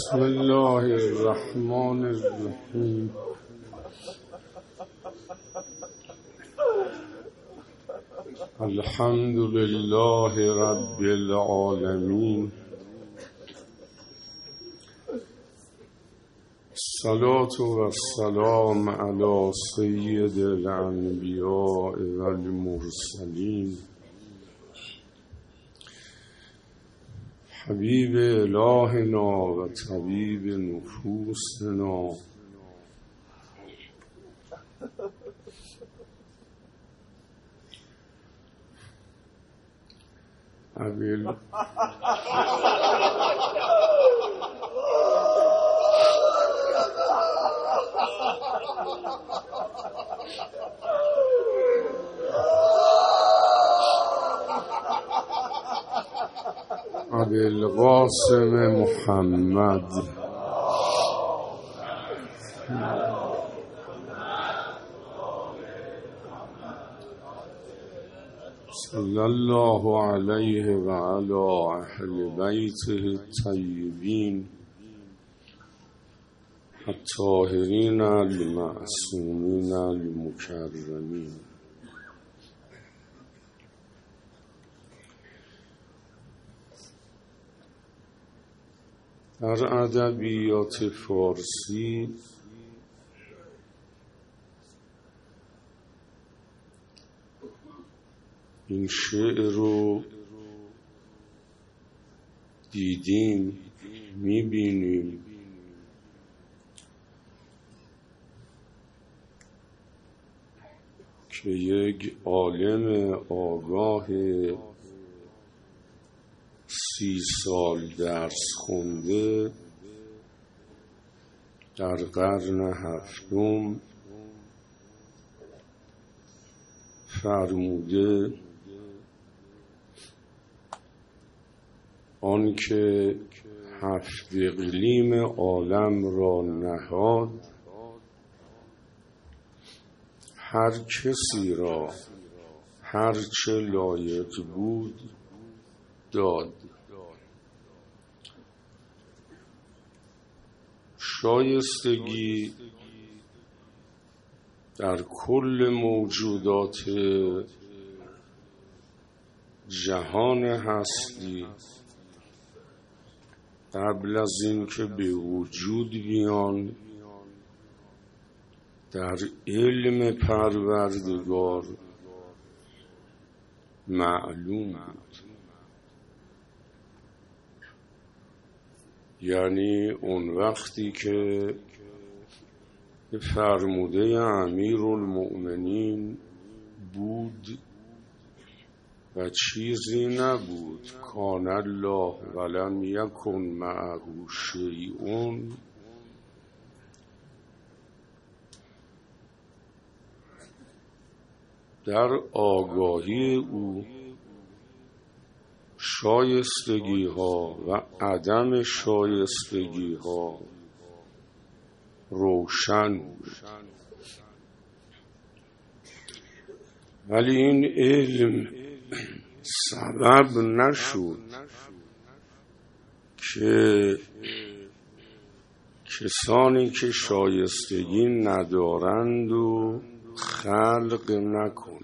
بسم الله الرحمن الرحیم. الحمد لله رب العالمین. الصلاة والسلام علی سید الانبیاء والمرسلین حبیب الهنا و طبیب نفوسنا ابوالقاسم محمد صلی الله علیه و علی اهل بیته الطیبین الطاهرین المعصومین المکرمین. در ادبیات فارسی این شعر رو دیدیم، میبینیم که یک عالم آگاه 30 سال درس خونده در قرن 7 فرموده آنکه 7 اقلیم عالم را نهاد، هر کسی را هر چه لایق بود داد. شایستگی در کل موجودات جهان هستی قبل از این که به وجود بیان در علم پروردگار معلوم بود. یعنی اون وقتی که فرموده امیرالمؤمنین بود و چیزی نبود، کان الله ولم یکن معه شیء، در آگاهی او شایستگی ها و عدم شایستگی ها روشن بود. ولی این علم سبب نشد که کسانی که شایستگی ندارند و خلق نکنه.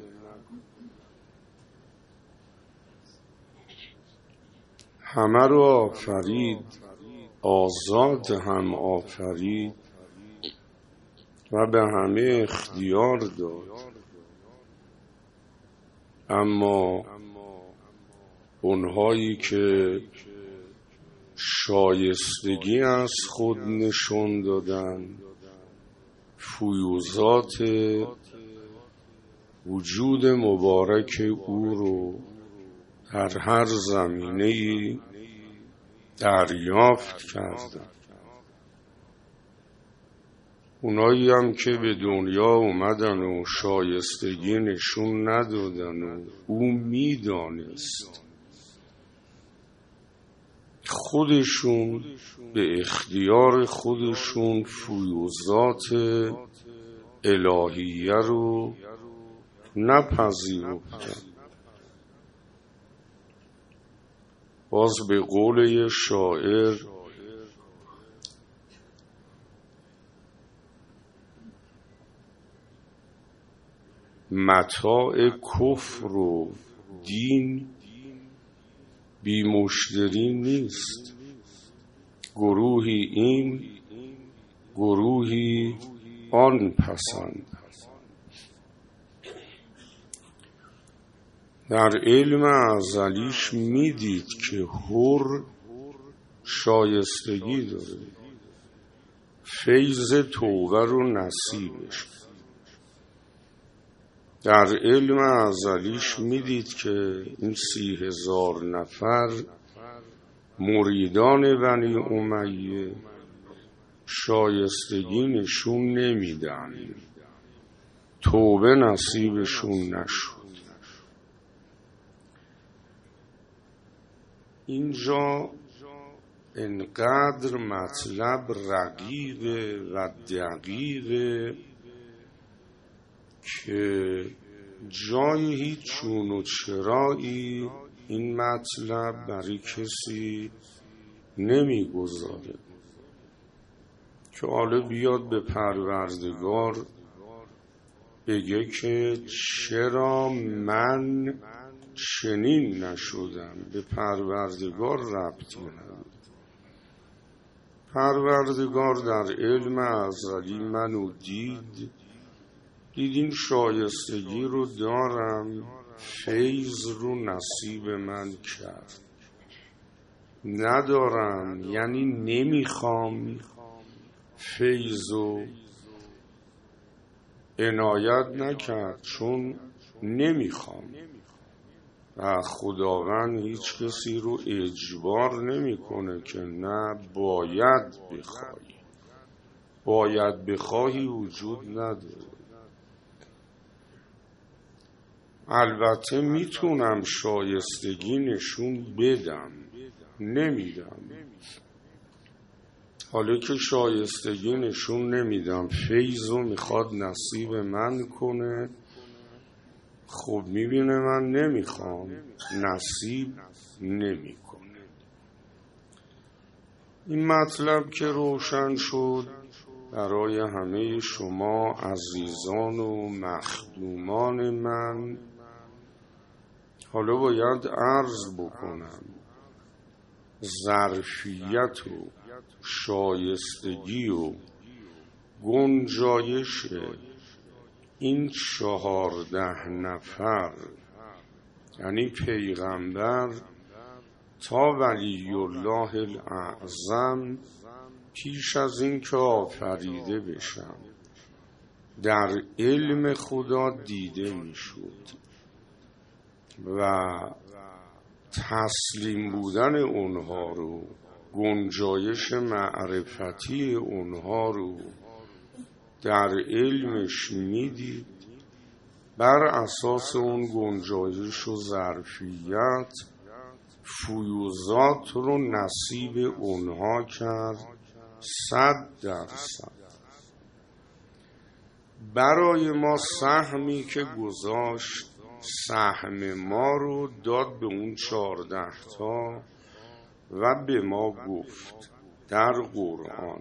همه رو آفرید، آزاد هم آفرید و به همه اختیار داد، اما اونهایی که شایستگی از خود نشون دادن، فیوزات وجود مبارک او رو در هر زمینه‌ای دریافت کردن. اونایی هم که به دنیا اومدن و شایستگی نشون ندادن و او میدانست، خودشون به اختیار خودشون فیوزات الهیه رو نپذیرفتن. باز به قول شاعر متاع کفر و دین بی مشتری نیست. گروهی این، گروهی آن پسند. در علم ازلیش میدید که حر شایستگی داره فیض توبه رو نصیبش. در علم ازلیش میدید که این 30,000 نفر مریدان بنی امیه شایستگی نشون نمیدن، توبه نصیبشون نشد. اینجا انقدر مطلب رقیقه و دقیقه که جای هیچ چون و چرایی این مطلب برای کسی نمیگذاره که حالا بیاد به پروردگار بگه که چرا من چنین نشدم. به پروردگار ربطی نداره. پروردگار در علم ازلی منو دید این شایستگی رو دارم، فیض رو نصیب من کرد. ندارم یعنی نمیخوام، فیض رو عنایت نکرد چون نمیخوام. و خداوند هیچ کسی رو اجبار نمیکنه که نه باید بخوای. باید بخواهی وجود نداره. البته میتونم شایستگی نشون بدم، نمیدم. حالا که شایستگی نشون نمیدم، فیض رو میخواد نصیب من کنه، خب میبینه من نمیخوام، نصیب نمیکنه. این مطلب که روشن شد برای همه شما عزیزان و مخدومان من، حالا باید عرض بکنم ظرفیت و شایستگی و گنجایش این 14 نفر، یعنی پیغمبر تا ولی الله الاعظم، پیش از این که آفریده بشم در علم خدا دیده میشد و تسلیم بودن اونها رو، گنجایش معرفتی اونها رو در علمش میدید. بر اساس اون گنجایش و ظرفیت فیوزات رو نصیب اونها کرد 100%. برای ما سهمی که گذاشت، سهم ما رو داد به اون 14 تا و به ما گفت در قرآن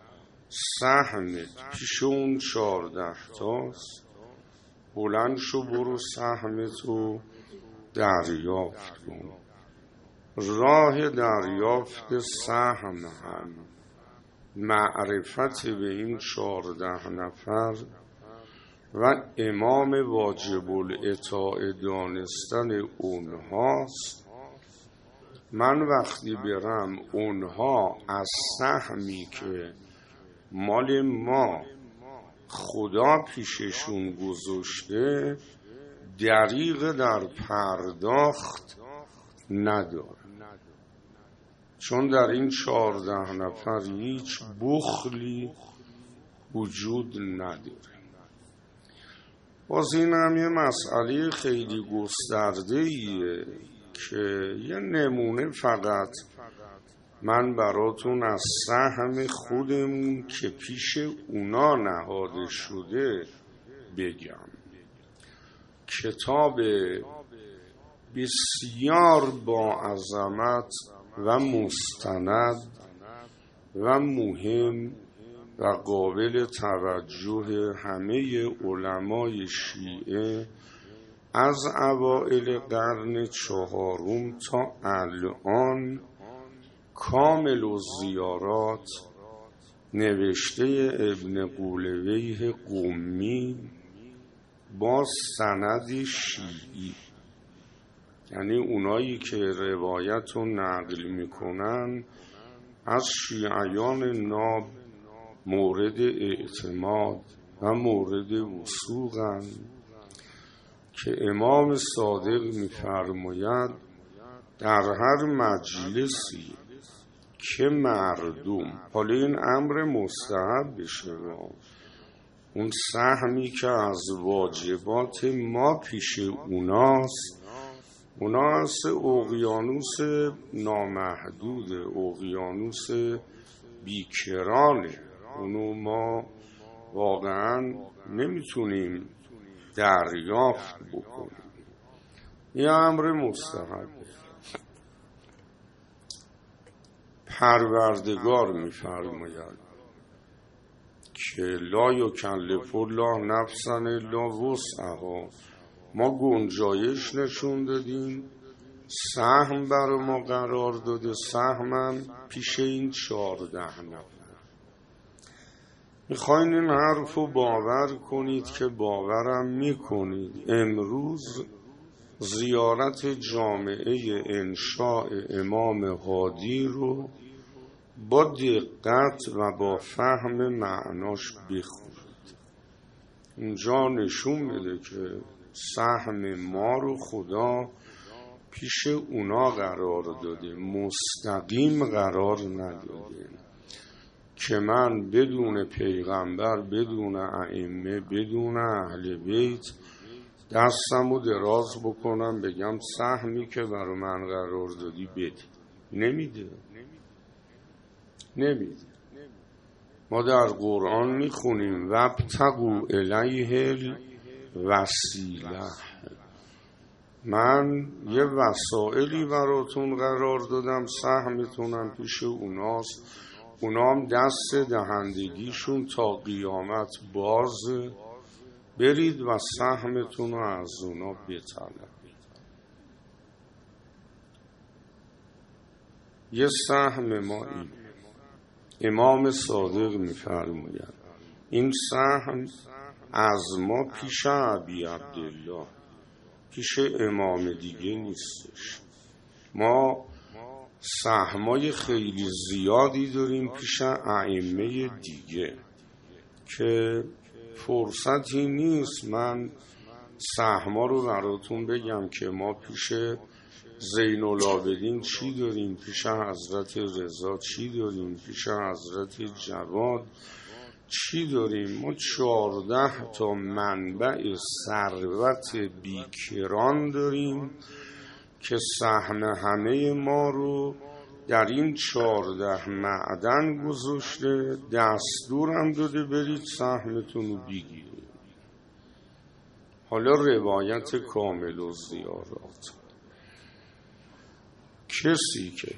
سهمت پیش اون 14 تاست، بلند شو برو سهمتو دریافت کن. راه دریافت سهم هم معرفت به این 14 نفر و امام واجب الاطاعه دانستن اونهاست. من وقتی برم اونها از سهمی که مال ما خدا پیششون گذاشته دریغ در پرداخت نداره، چون در این 14 نفر هیچ بخلی وجود نداره. باز این هم یه مسئله خیلی گسترده‌ایه که یه نمونه فقط من براتون از سهم خودمون که پیش اونا نهاده شده بگم. کتاب بسیار با عظمت و مستند و مهم و قابل توجه همه علمای شیعه از اوائل قرن 4 تا الان کامل الزیارات نوشته ابن قولویه قمی با سند شیعی، یعنی اونایی که روایت رو نقل میکنن از شیعیان ناب مورد اعتماد و مورد وثوقن که امام صادق میفرماید در هر مجلسی که مردم، حالا این امر مستحب بشه، اون سهمی که از واجبات ما پیش اوناست، اونا از اقیانوس نامحدود، اقیانوس بیکرانه، اونو ما واقعا نمیتونیم دریافت بکنیم. این امر مستحبه. پروردگار میفرماید که لا یکلف الله نفسا الا وسعها، ما گنجایش نشون دادیم، سهم برای ما قرار داده، سهمم پیش این 14 نفر. میخواین این حرف رو باور کنید که باورم میکنید. امروز زیارت جامعه انشاء امام هادی رو با دقت و با فهم معناش بخونید. اینجا نشون میده که سهم ما رو خدا پیش اونا قرار داده، مستقیم قرار نداده که من بدون پیغمبر، بدون ائمه، بدون اهل بیت دستمو دراز بکنم بگم سهمی که برای من قرار دادی بده. نمیده. ما در قرآن میخونیم وابتغوا الیه الوسیله، من یه وسائلی براتون قرار دادم، سهمتونم پیش اوناست، اونام دست دهندگیشون تا قیامت بازه، برید و سهمتون رو از اونا بطلبید. یه سهم ما این امام صادق میفرماید این سهم از ما پیش ابی عبدالله، پیش امام دیگه نیستش. ما سهمای خیلی زیادی داریم پیش ائمه دیگه که فرصتی نیست من سهما رو براتون بگم که ما پیش زین العابدین چی داریم، پیش حضرت رضا چی داریم، پیش حضرت جواد چی داریم. ما 14 تا منبع ثروت بیکران داریم که سهم همه ما رو در این 14 معدن گذاشته، دستورم داده برید سهمتون رو بگیرید. حالا روایت کامل و زیارات، کسی که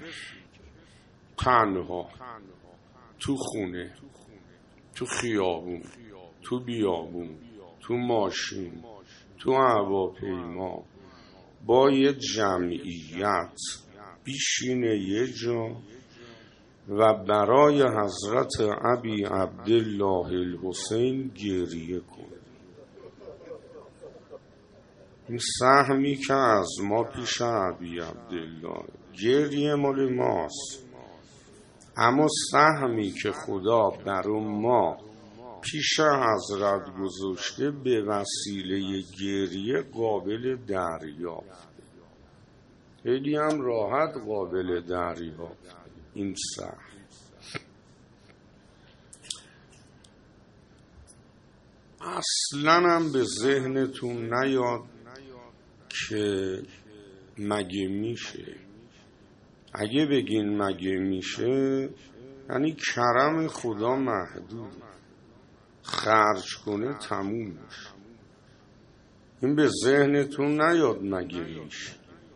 تنها تو خونه، تو خیابون، تو بیابون، تو ماشین، تو هواپیما با یه جمعیت بیشینه یه جا و برای حضرت ابی عبدالله الحسین گریه کنه، این سهمی که از ما پیش ابی عبدالله، گریه مال ماست، اما سهمی که خدا برای ما پیش حضرت گذاشته به وسیله گریه قابل دریافت، خیلی هم راحت قابل دریافت. این سهم اصلا هم به ذهنتون نیاد که مگه میشه. اگه بگین مگه میشه یعنی کرم خدا محدود، خرج کنه تموم میشه. این به ذهنتون نیاد مگه میشه.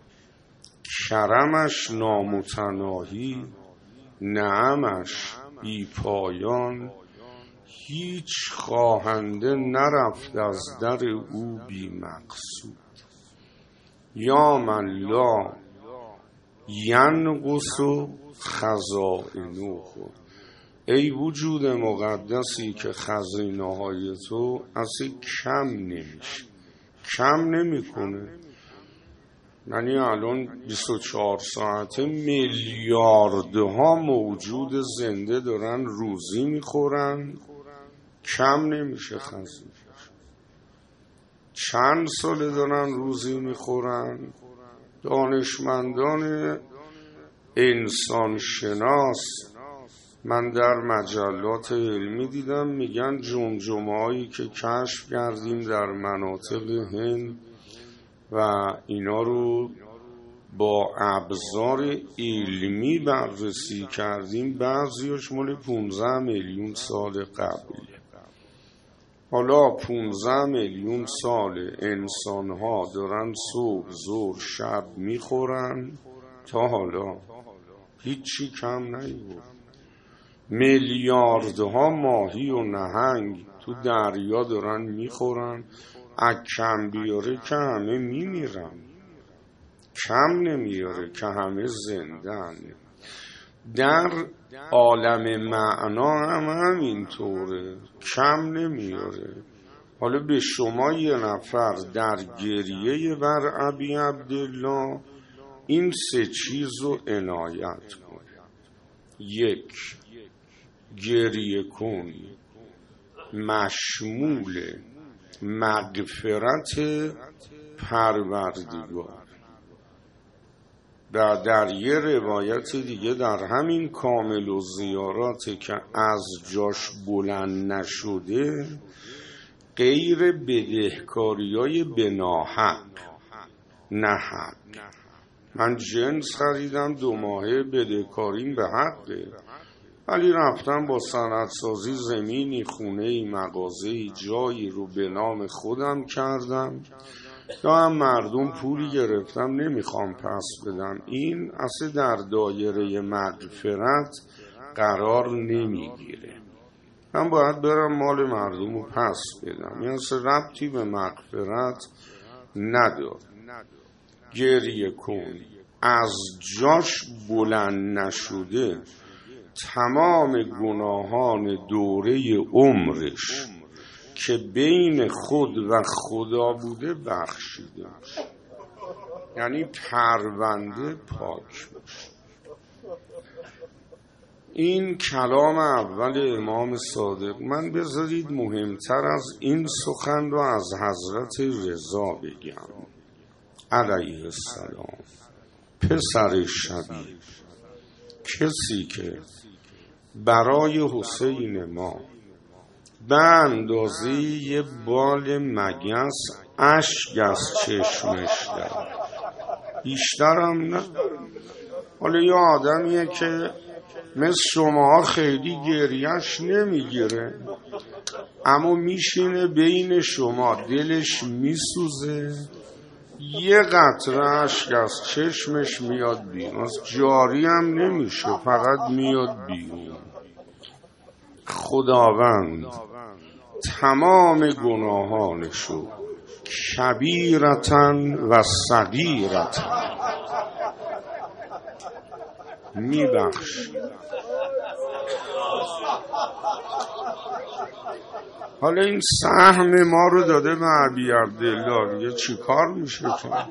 کرمش نامتناهی، نعمش بی پایان، هیچ خواهنده نرفت از در او بی مقصود. یا من لا ینقص خزائنه، ای وجود مقدسی که خزینه های تو اصلا کم نمیشه، کم نمیکنه. یعنی الان 24 ساعته میلیاردها موجود زنده دارن روزی میخورن، کم نمیشه خزینه. چند ساله دارن روزی میخورن. دانشمندان انسان شناس من در مجلات علمی دیدم میگن جمجمه‌هایی که کشف کردیم در مناطق هند و اینا رو با ابزار علمی بررسی کردیم، بعضیش مال 15 میلیون سال قبله. حالا 15 میلیون سال انسان‌ها دارن صبح ظهر شب میخورن، تا حالا هیچی کم نیست. میلیاردها ماهی و نهنگ تو دریا دارن میخورن، کم بیاره که همه میمیرن، کم نمیاره که همه زندن. در عالم معنا هم همینطوره، کم نمیاره. حالا به شما یه نفر در گریه بر ابی عبدالله این 3 چیز رو عنایت کن. 1. گریه کن مشمول مغفرت پروردگار. در یه روایت دیگه در همین کامل و زیاراته که از جاش بلند نشده غیر بدهکاریای بناحق، نه حق. من جنس خریدم 2 ماهه بدهکاریم به حقه، ولی رفتم با صنعتسازی زمینی، خونه‌ای، مغازه‌ای، جایی رو به نام خودم کردم، یا هم مردم پولی گرفتم نمیخوام پس بدم. این اصلا در دایره مغفرت قرار نمیگیره. من باید برم مال مردم رو پس بدم، این اصلا ربطی به مغفرت نداره. گریه کن از جاش بلند نشده تمام گناهان دوره عمرش که بین خود و خدا بوده بخشیده، یعنی پرونده پاک باشه. این کلام اول امام صادق. من بذارید مهمتر از این سخن رو از حضرت رضا بگم علیه السلام، پسر شبیه، کسی که برای حسین ما به اندازه یه بال مگس اشک از چشمش داره، بیشتر هم نه. حالا یه آدمیه که مثل شما خیلی گریهش نمیگیره، اما میشینه بین شما، دلش میسوزه، یه قطره اشک از چشمش میاد بیرون، جاری هم نمیشه، فقط میاد بیرون. خداوند تمام گناهانشو کبیرتن و صغیرتن میبخش. حالا این سهم ما رو داده به ابی عبدالله، دیگه چی کار میشه کرد؟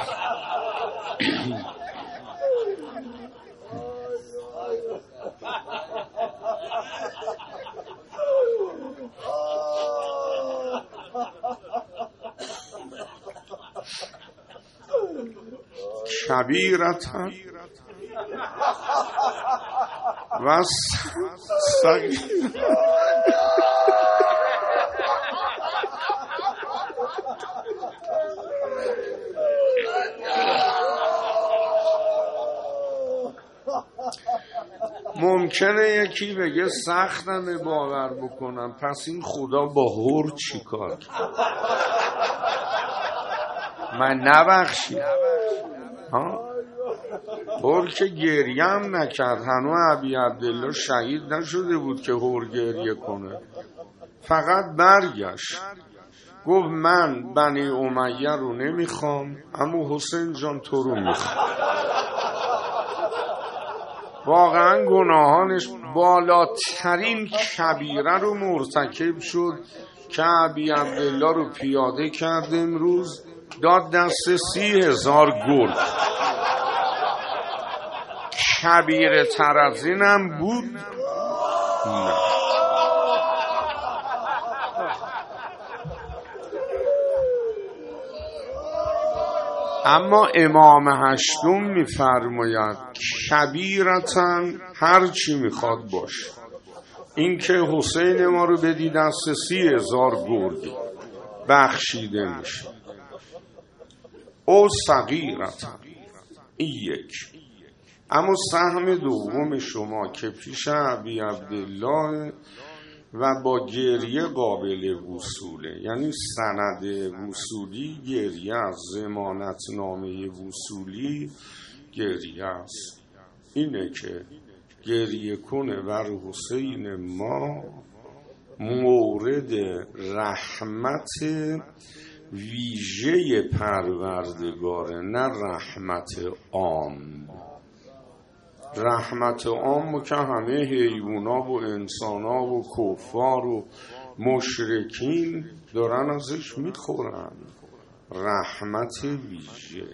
کبیرتن و صغیرتن. ممکنه یکی بگه سختمه باور بکنم، پس این خدا با هور چی کار کرد؟ من نبخشید هر که گریه هم نکرد، هنو ابی عبدالله شهید نشده بود که هر گریه کنه، فقط برگشت گفت من بنی امیه رو نمیخوام، اما حسین جان تو رو میخوام. واقعا گناهانش بالاترین کبیره رو مرتکب شد که ابی عبدالله رو پیاده کرد، امروز داد دست 30,000 گرگ. کبیره تر از اینم بود؟ نه. اما امام هشتم میفرماید کبیرتن هر چی میخواد باشه، این که حسین ما رو بدی دست 30,000 گرگ بخشیده میشه. او صغیرتن، این یک. اما سهم دوم شما که پیش ابی عبدالله و با گریه قابل وصوله، یعنی سند وصولی گریه است، ضمانتنامه وصولی گریه است، اینه که گریه کنه بر حسین ما مورد رحمت ویژه پروردگاره، نه رحمت عام. رحمت عام که همه حیونا و انسانا و کفار و مشرکین دارن ازش میخورن. رحمت ویژه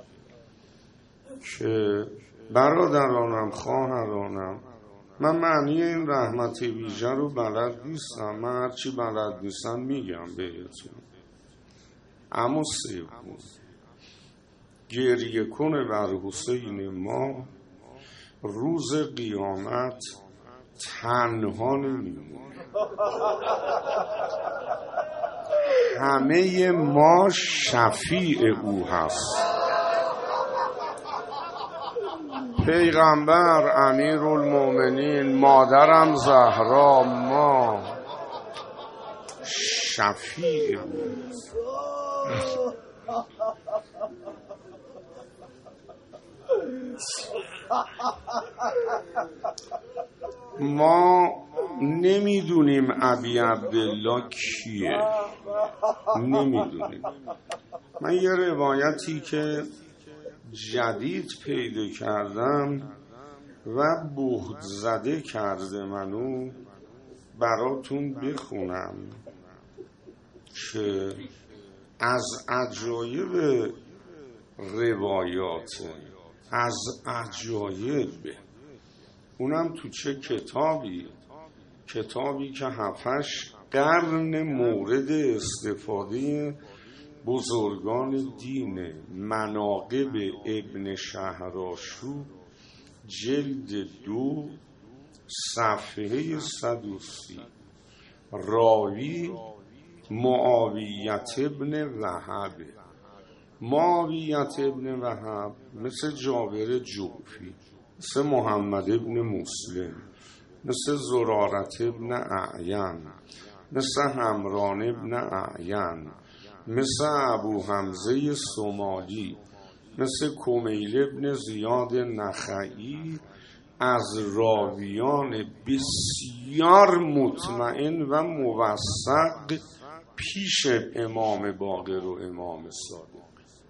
که برادرانم خواهرانم، من معنی این رحمت ویژه رو بلد نیستم، من هرچی بلد نیستم میگم بهتون. اما سوم، گریه کنه بر حسین ما روز قیامت تنها نمیمونه، همه ما شفیع او هست. پیغمبر، امیرالمومنین، مادرم زهرا، ما شفیع او. ما نمیدونیم ابی عبدالله کیه، نمیدونیم. من یه روایتی که جدید پیدا کردم و بهت زده کرده منو براتون بخونم که از عجایب روایات، از عجایب، اونم تو چه کتابی که 7-8 قرن مورد استفاده بزرگان دین، مناقب ابن شهرآشوب، جلد 2 صفحه 130. راوی معاویت ابن وهب. معاویت ابن وهب مثل جابر جوفی، مثل محمد ابن مسلم، مثل زرارت ابن اعین، مثل حمران ابن اعین، مثل ابو حمزه سمالی، مثل کمیل ابن زیاد نخعی، از راویان بسیار مطمئن و موثق پیش امام باقر و امام صادق.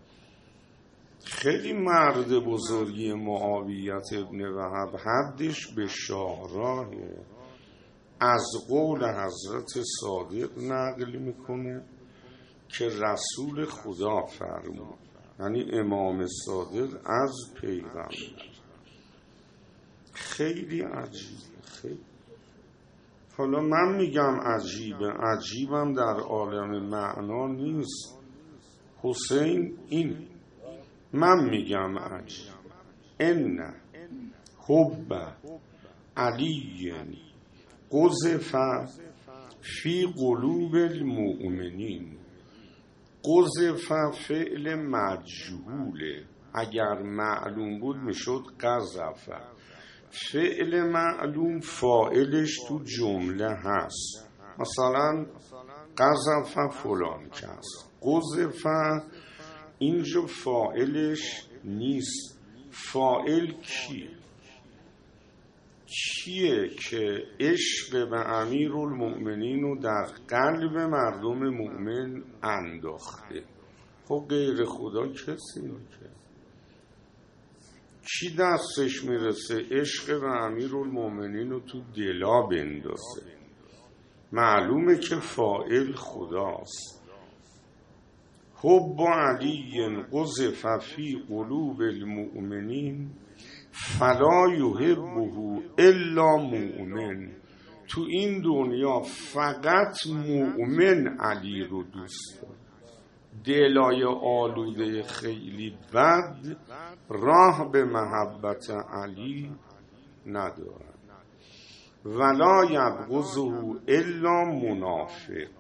خیلی مرد بزرگی معاویت ابن وهب، حدش به شاهراهه. از قول حضرت صادق نقل میکنه که رسول خدا فرمود، یعنی امام صادق از پیغمبر. خیلی عجیبه، خیلی. حالا من میگم عجیبه، عجیبم در عالم معنا نیست. حسین این، من میگم عجیب. ان حب علی قذف فی قلوب المؤمنین. قذف فعل مجهوله، اگر معلوم بود میشد قذف. فعل معلوم فاعلش تو جمله هست، مثلا قذف فلان کس. قذف اینجا فاعلش نیست، فاعل کیه که عشق به امیرالمؤمنین رو در قلب مردم مؤمن انداخته؟ خب غیر خدا کسی میگه. کی دستش میرسه عشق به امیرالمؤمنین رو تو دلا بندازه؟ معلومه که فاعل خداست. حب علی قذف فی قلوب المؤمنین فلا یحبه الا مؤمن. تو این دنیا فقط مؤمن علی رو دوست داره. دلای آلوده خیلی بد راه به محبت علی ندارن. ولا یبغضه الا منافق.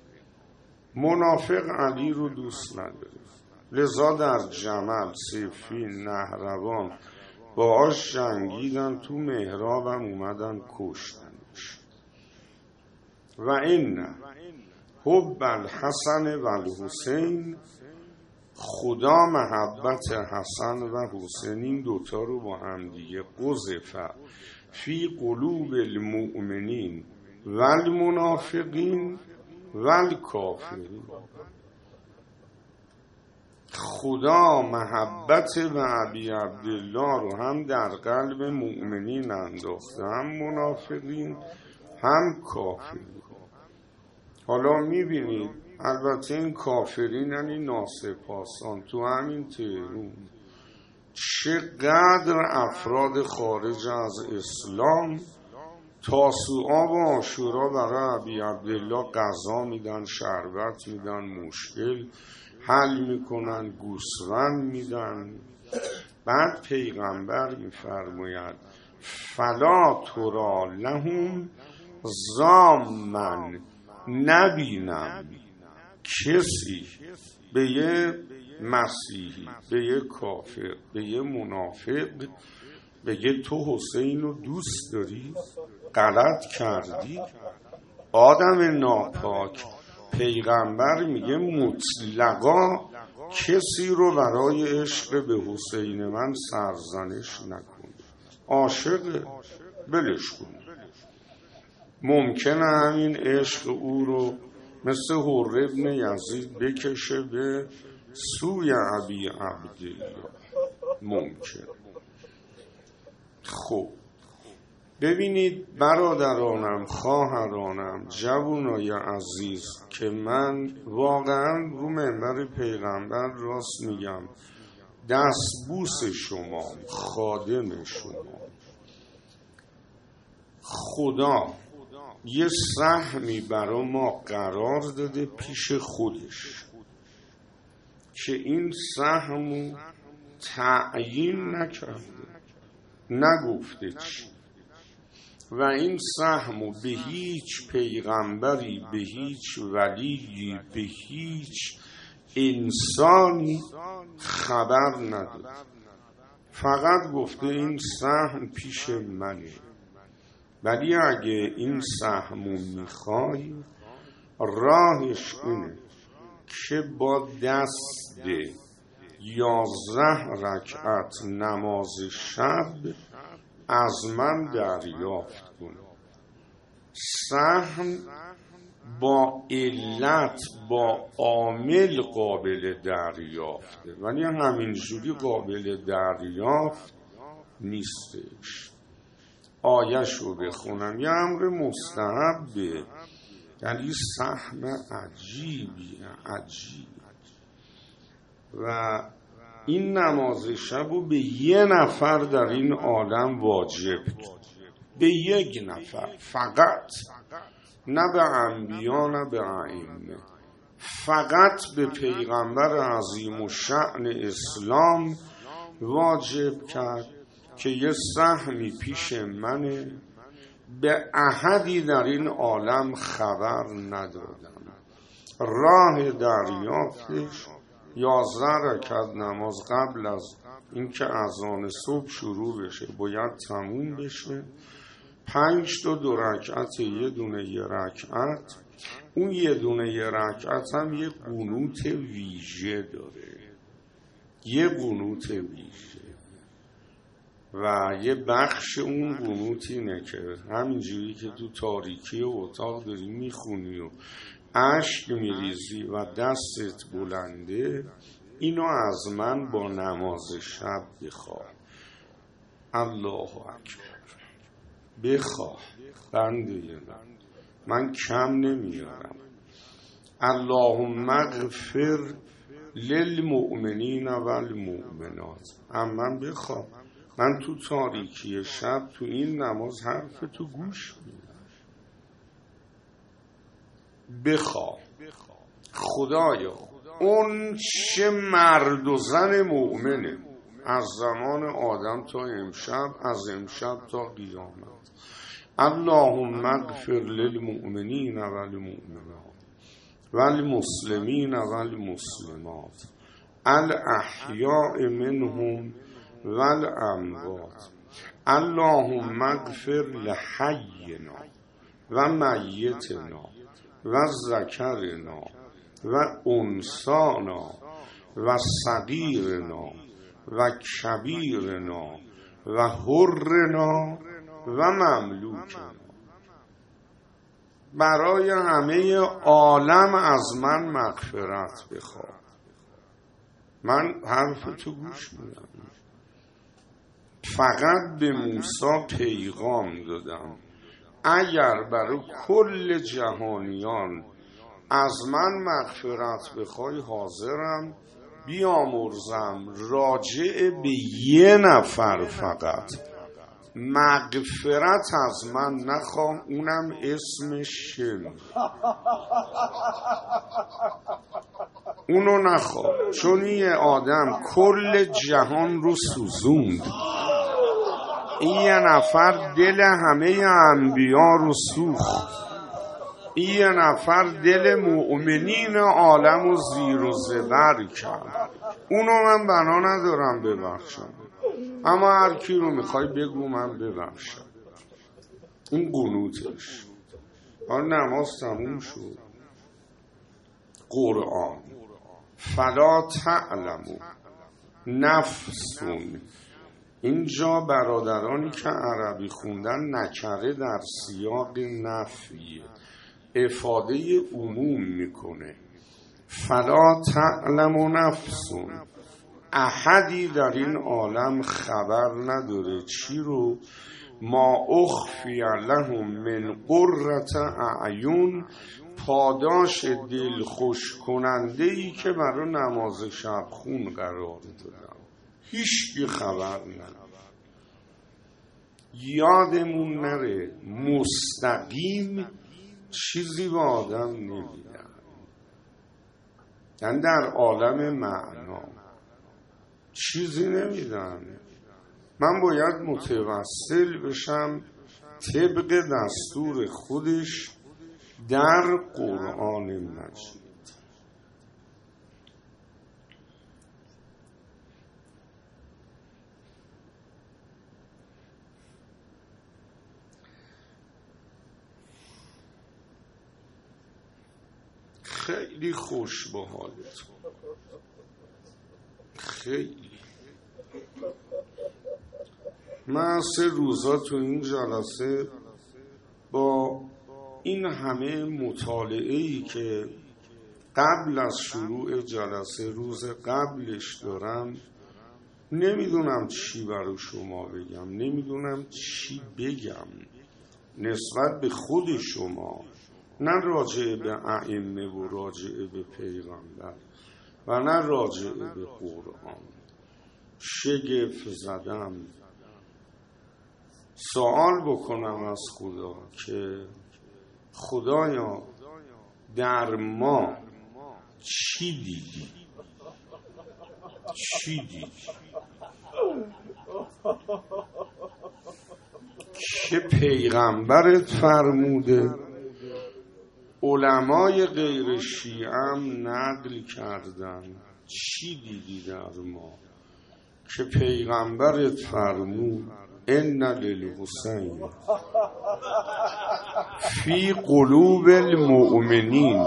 منافق علی رو دوست نداره. لذا در جمل صفین نهروان باهاش جنگیدن، تو محرابم اومدن کشتنش. و این حب الحسن و الحسین، خدا محبت حسن و حسین این دوتا رو با هم دیگه قذف فی قلوب المؤمنین و المنافقین و الکافرین. خدا محبت و ابی عبدالله رو هم در قلب مؤمنین انداخته، هم منافقین هم کافرین. حالا میبینید البته این کافرین یعنی ناسپاسان تو همین تهران چقدر افراد خارج از اسلام تاسوعا و عاشورا برای ابی عبدالله غذا میدن، شربت میدن، مشکل حل میکنن، گوسفند میدن. بعد پیغمبر میفرماید فلا ترا لهم ضامن، نبینم کسی به یه مسیحی، به یه کافر، به یه منافق بگه تو حسین رو دوست داری؟ غلط کردی. آدم ناپاک. پیغمبر میگه مطلقا کسی رو برای عشق به حسین من سرزنش نکن. عاشق بلش کن. ممکنه همین عشق او رو مثل حر ابن یزید بکشه به سوی ابی عبدالله. ممکن. خب ببینید برادرانم، خواهرانم، جوانای عزیز که من واقعا رو منبر پیغمبر راست میگم دستبوس شما، خادم شما. خدا یه سهمی برا ما قرار داده پیش خودش که این سهمو تعیین نکرده، نگفته چی، و این سهمو به هیچ پیغمبری، به هیچ ولیی، به هیچ انسانی خبر نداد. فقط گفته این سهم پیش منه، ولی اگه این سهمو میخوای راهش اینه که با دست 11 رکعت نماز شب از من دریافت کن. سهم با علت، با عامل قابل دریافته، ولی همینجوری قابل دریافت نیستش. آیش رو بخونم. یه امر مستحبه، یعنی سهم عجیبیه، عجیب. و این نماز شب رو به یه نفر در این عالم واجب، به یک نفر فقط، نه به انبیا نه به ائمه، فقط به پیغمبر عظیم الشأن اسلام واجب کرد که یه سهمی پیش منه، به احدی در این عالم خبر ندادم. راه دریافتش 11 رکعت نماز قبل از اینکه اذان صبح شروع بشه باید تموم بشه. 5 تا 2 رکعت، یه دونه یه رکعت. اون یه دونه یه رکعت هم یه قنوت ویژه داره، یه قنوت ویژه. و یه بخش اون قنوت اینه که همینجوری که تو تاریکی اتاق داری میخونی و اشک میریزی و دستت بلنده، اینو از من با نماز شب بخواه. الله اکبر. بخواه بنده من کم نمیارم. اللهم اغفر للمؤمنین و المؤمنات. من بخواه، من تو تاریکی شب تو این نماز حرف تو گوش میدم. بخواه خدایا اون چه مرد و زن مؤمنه از زمان آدم تا امشب، از امشب تا قیامت، اللهم اغفر للمؤمنین و المؤمنات و المسلمین و المسلمات الاحیاء منهم و الاموات، اللهم اغفر لحینا و میتنا و ذکرنا و انسانا و صغیرنا و کبیرنا و حرنا و مملوکنا. برای همه عالم از من مغفرت بخواه. من حرف تو گوش میدم. فقط به موسی پیغام دادم اگر برای کل جهانیان از من مغفرت بخوای حاضرم بیامرزم راجع به یه نفر فقط مغفرت از من نخواه، اونم اسمش شم. اونو نخواه، چون یه آدم کل جهان رو سوزوند. این یه نفر دل همه انبیا رو سوخت. این یه نفر دل مؤمنین عالم رو زیر و زبر کرد. اونو من بنا ندارم ببخشم، اما هر کی رو میخوای بگو من ببخشم. این قنوتش. حال نماز تموم شد. قرآن فلا تعلمو نفسون. اینجا برادرانی که عربی خوندن نکره در سیاق نفیه، افاده عموم میکنه. فلا تعلم نفسون، احدی در این عالم خبر نداره چی رو ما اخفی لهم من قرة اعین، پاداش دل خوش کننده ای که برای نماز شب خون قرار دادم. هیچ خبر نداره. یادمون نره مستقیم چیزی به آدم نمیدن. یعنی در عالم معنا چیزی نمیدن. من باید متوسل بشم طبق دستور خودش در قرآن مجید. خیلی خوش با حالت، خیلی. من 3 روزا تو این جلسه با این همه مطالعه‌ای که قبل از شروع جلسه روز قبلش دارم، نمیدونم چی برای شما بگم، نمیدونم چی بگم نسبت به خود شما، نه راجع به ائمه و راجع به پیغمبر و نه راجع به قرآن. شگفت زدم. سوال بکنم از خدا که خدایا در ما چی دیدی؟ چی دیدی که پیغمبرت فرموده، علمای غیر شیعم نقل کردن؟ چی دیدی در ما که پیغمبرت فرمود ان للحسین فی قلوب المؤمنین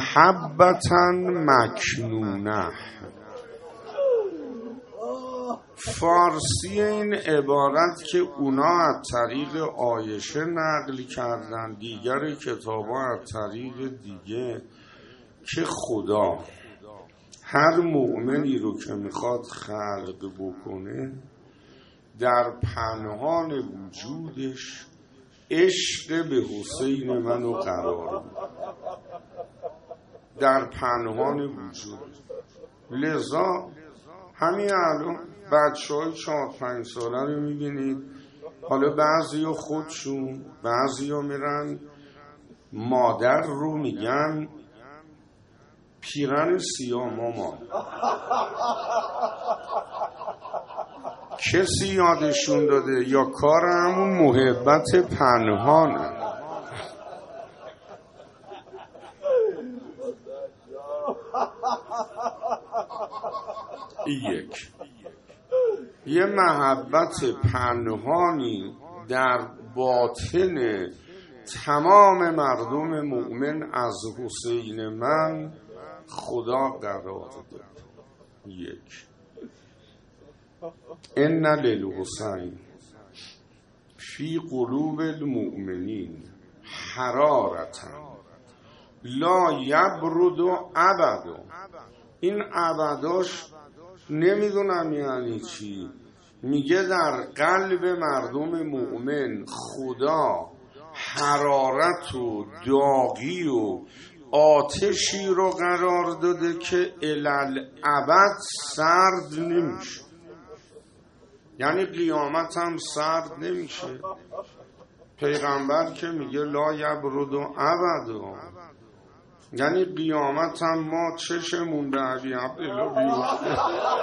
محبتا مکنونه؟ فارسی این عبارت که اونا از طریق عایشه نقل کردن، دیگر کتابا از طریق دیگه، که خدا هر مؤمنی رو که میخواد خلق بکنه در پنهان وجودش عشق به حسین منو قرار بود، در پنهان وجود. لذا همین الان بچه‌های 4-5 ساله رو میبینید، حالا بعضی خودشون، بعضی میرن مادر رو میگن پیرن سیاه ماما. کسی یادشون داده یا کار همون محبت پنهانه؟ یه محبت پنهانی در باطن تمام مردم مؤمن از حسین من خدا قرار داد. ان للحسین فی قلوب المؤمنین حرارتا لا یبرد ابدا. این ابداش نمیدونم یعنی چی. میگه در قلب مردم مؤمن خدا حرارت و داغی و آتشی رو قرار داده که الالعبد سرد نمیشه، یعنی قیامت هم سرد نمیشه. پیغمبر که میگه لا یبرد ابدا، یعنی قیامت هم ما چشمون به عبی عبدالله بیفته.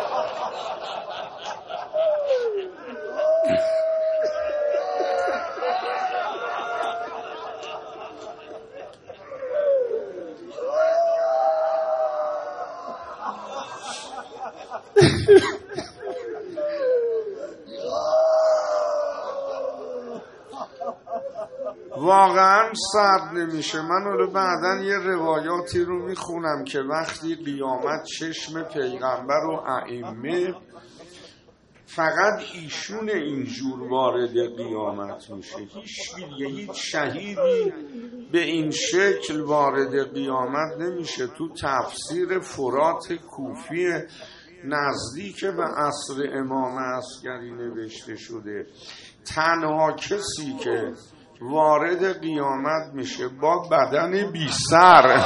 واقعا سرد نمیشه. من اولو بعدن یه روایاتی رو میخونم که وقتی قیامت چشم پیغمبر و ائمه فقط ایشون اینجور وارد قیامت میشه، هیچ شهیدی به این شکل وارد قیامت نمیشه. تو تفسیر فرات کوفی نزدیک به عصر امام عسکری نوشته شده تنها کسی که وارد قیامت میشه با بدن بی سر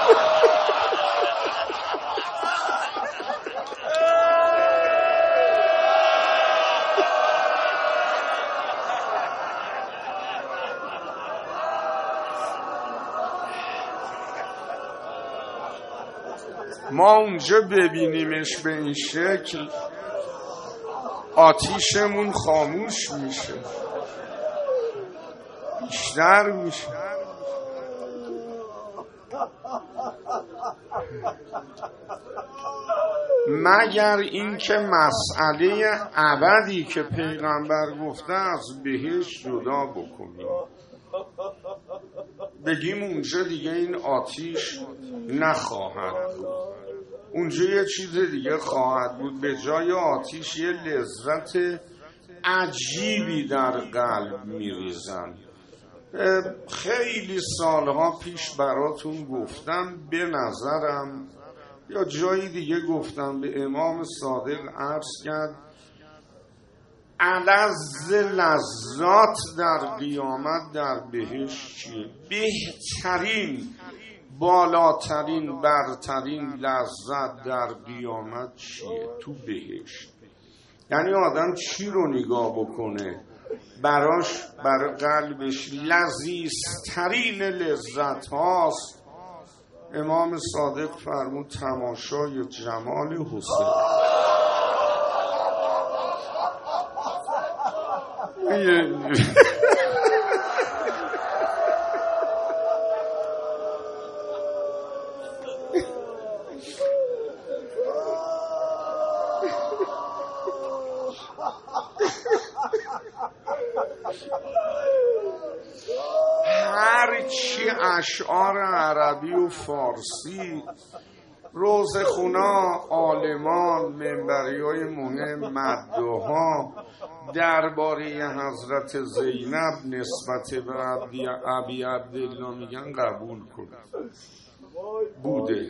ما اونجا ببینیمش به این شکل آتیشمون خاموش میشه، بیشتر میشه. مگر اینکه مسئله ابدی که پیغمبر گفته از بهشت جدا بکنیم، بگیم اونجا دیگه این آتیش نخواهد بود، اونجا یه چیز دیگه خواهد بود، به جای آتیش یه لذت عجیبی در قلب میریزن. خیلی سالها پیش براتون گفتم، به نظرم یا جایی دیگه گفتم، به امام صادق عرض کرد الذ لذات در قیامت در بهشت چیه؟ بهترین، بالاترین، برترین لذت در قیامت چیه؟ تو بهشت. یعنی آدم چی رو نگاه بکنه براش، برای قلبش لذیذترین لذت هاست. امام صادق فرمود تماشای جمال حسین. هرچی اشعار عربی و فارسی روزخونا، عالمان، منبریای مهم، مدعوها درباره حضرت زینب نسبت به ابی عبدالله میگن قبول کنید. بوده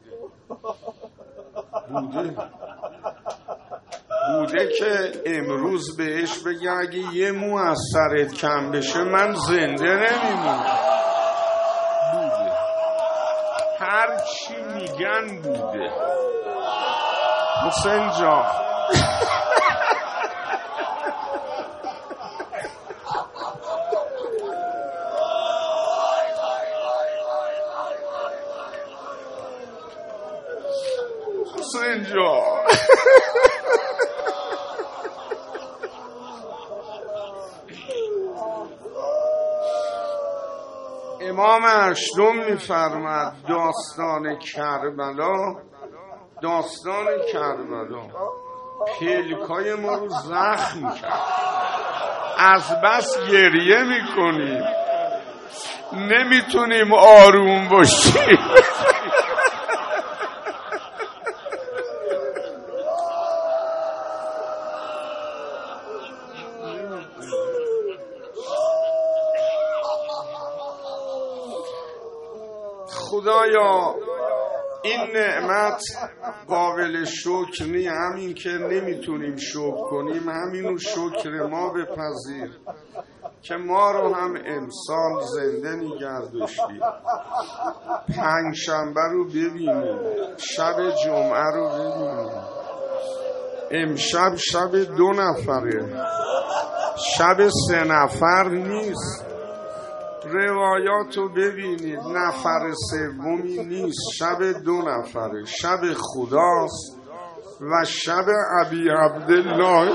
که امروز بهش بگه اگه یه مو از سرت کم بشه من زنده نمیمونم. بوده، هر چی میگن بوده. حسین جان حسین جان امام هشتم میفرماد داستان کربلا پلکای ما رو زخم کرد. از بس گریه میکنیم نمیتونیم آروم باشیم. خدایا این نعمت قابل شکر نی، همین که نمیتونیم شکر کنیم همینو شکر ما بپذیر که ما رو هم امسال زنده نگه داشتی. پنجشنبه رو ببینیم، شب جمعه رو ببینیم. امشب شب 2 نفره، شب 3 نفر نیست. روایاتو ببینید، نفر سومی نیست، شب 2 نفره، شب خداست و شب ابی عبدالله.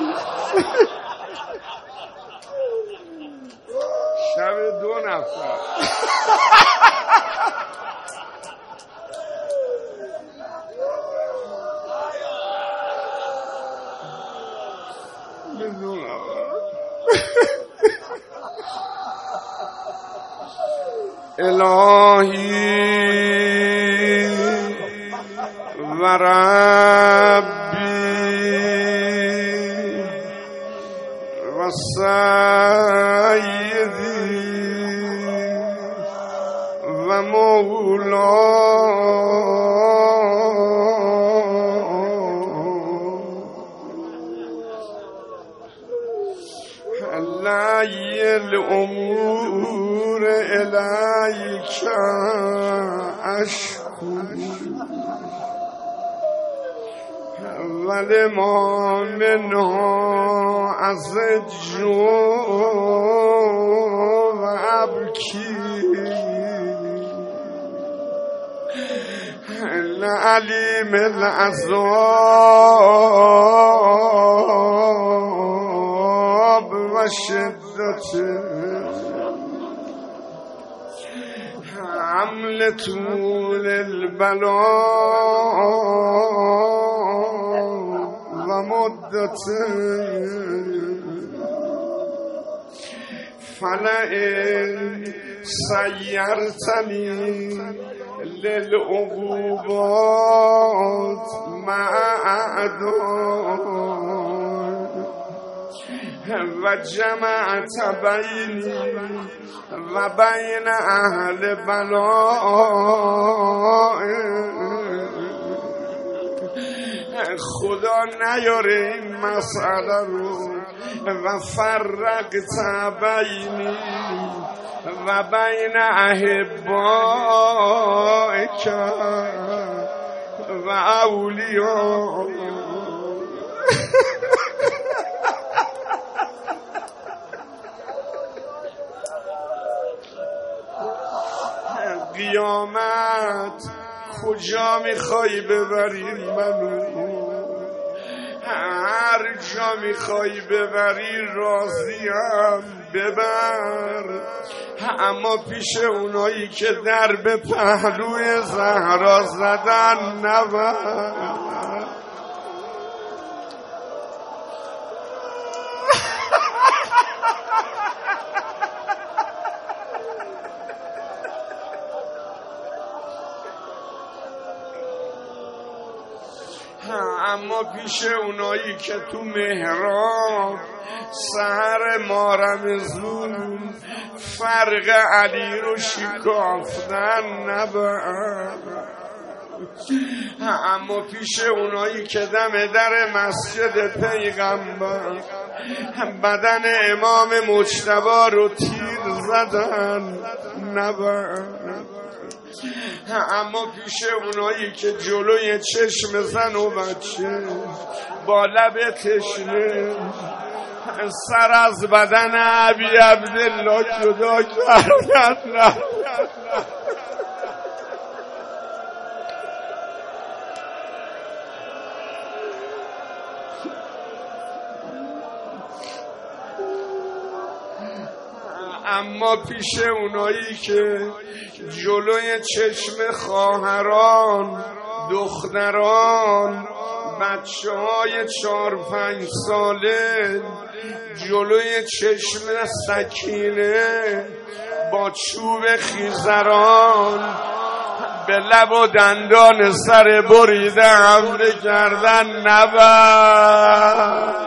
شب 2 نفر. الهی و ربی و سیدی و مولا الامور الیک اشکو ولما منها ازجو و ابکی لعلیم العذاب و شدت حمل طول البلاء و مدت فلئن سیرتنی للعقوبات مع اعداء و جمعت بینی و بین اهل بلاء خدا نیاره این مسئله رو و فرقت بینی و بین احبائک و اولیاء. قیامت کجا میخوای ببری منو؟ هر جا میخوای ببری راضیم، ببر، اما پیش اونایی که در به پهلوی زهرا زدن نبر. اما پیش اونایی که تو محراب سحر مارمزون فرق علی رو شکافتن نبرد، اما پیش اونایی که دم در مسجد پیغمبر بدن امام مجتبی رو تیر زدن نبرد، اما پیش اونایی که جلوی چشم زن و بچه با لب تشنه سر از بدن ابی عبدالله جدا کردن، اما پیش اونایی که جلوی چشم خواهران دختران بچه های 4-5 ساله جلوی چشم سکینه با چوب خیزران به لب و دندان سر بریده حمله کردن نبرد.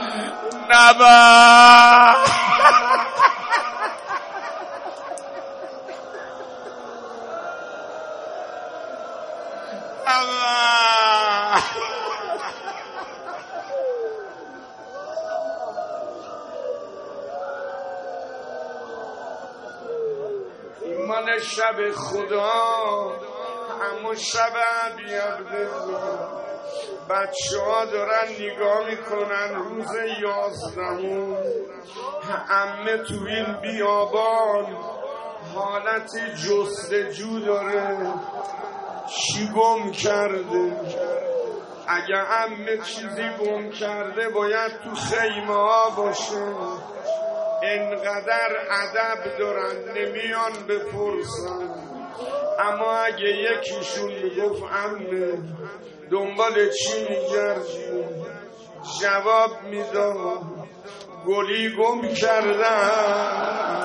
ایمان شب خدا اما شب ابی عبدالله بچه ها دارن نگاه میکنن روز 11 عمه تو این بیابان حالتی جستجو داره، چی گم کرده؟ اگه عمه چیزی گم کرده باید تو خیمه ها باشه، انقدر ادب دارن نمیان بپرسن. اما اگه یکیشون میگفت عمه دنبال چی میگردی، جواب میداد گلی گم کردن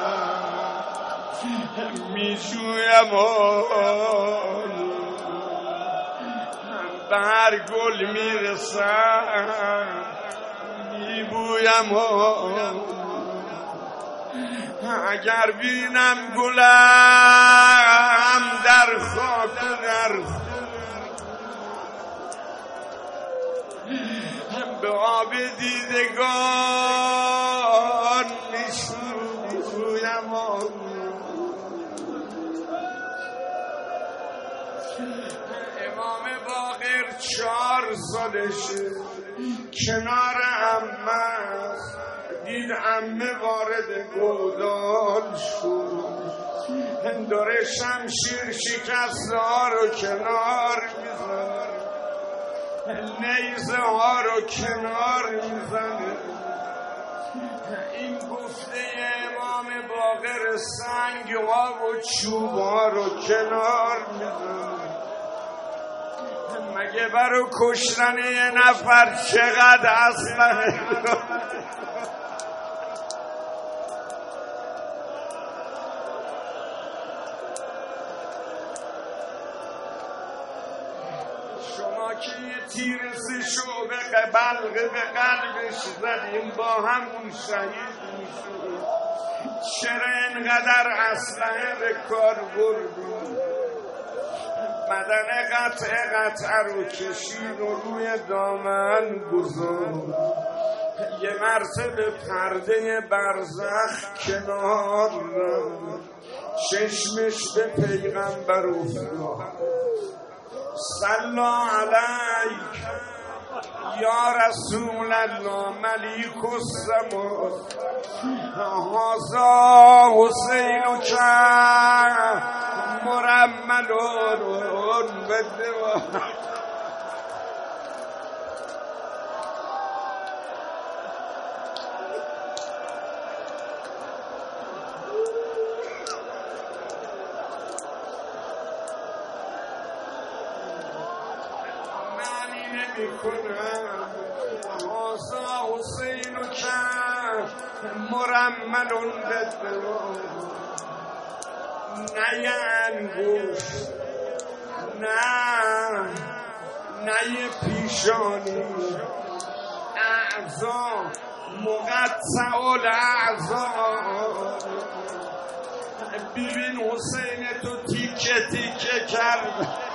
میجویم بر گل میرسم میبویم اگر بینم گلم در خاک در به آب دیدگان میشویم امام باقر 4 سالشه کنار عمه دید عمه وارد گودال شد، داره شمشیر شکسته ها رو کنار میزنه، نیزه ها رو کنار میزنه. این گفته امام باقر سنگ ها و چوب ها رو کنار میزنه. مگه برای کشتن یه نفر چقدر اسلحه شما که یه تیر 3 شعبه بلغه به قلبش زدیم با همون شهید میشود، چرا اینقدر اسلحه به کار بردیم؟ بدن قطعه رو کشید و روی دامن گذاشت، یه مرتبه پرده برزخ کنار رفت، چشمش به پیغمبر افتاد. صلی علیک یا رسول الله ملیک السما هذا حسین که مرملون بدوا. میکنم آسا حسین که مرملون بدوا، نه انگوش نه نه پیشانی اعضا مقطع الاعضا ببین حسین تو تیکه تیکه کرد